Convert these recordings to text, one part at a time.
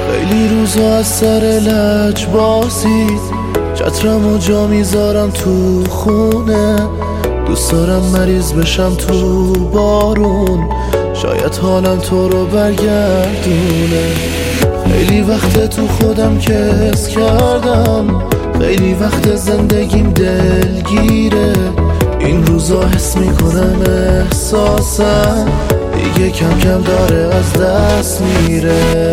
خیلی روزا از سر لج بازی چترم و جا میذارم تو خونه. دوست دارم مریض بشم تو بارون، شاید حالم تو رو برگردونه. خیلی وقت تو خودم کس کردم، خیلی وقت زندگیم دلگیره. این روزا حس میکنم احساسم دیگه کم کم داره از دست میره.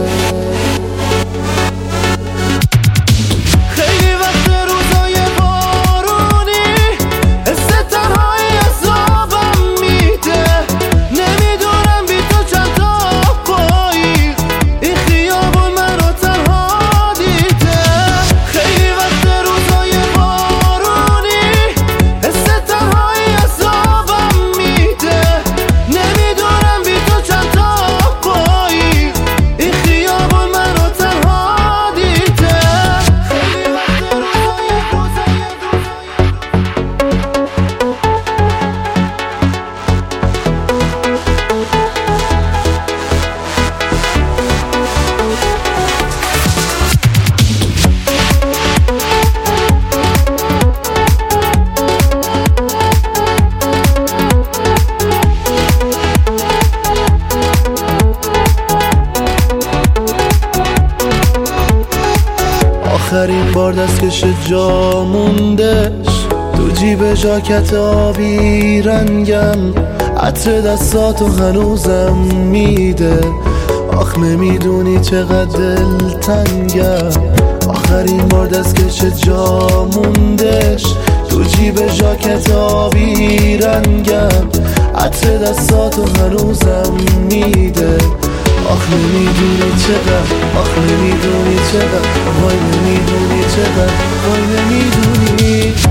آخرین بار دستکش جا موندش تو جیب ژاکت آبی رنگم، عطر دستاتو هنوزم میده. آخ نمیدونی چقدر دلتنگم. آخرین بار دستکش جا موندش تو جیب ژاکت آبی رنگم، عطر دستاتو هنوزم میده. آخ نمیدونی چقدر، آخ نمیدونی چقدر، وای نمیدونی چقدر، وای نمیدونی.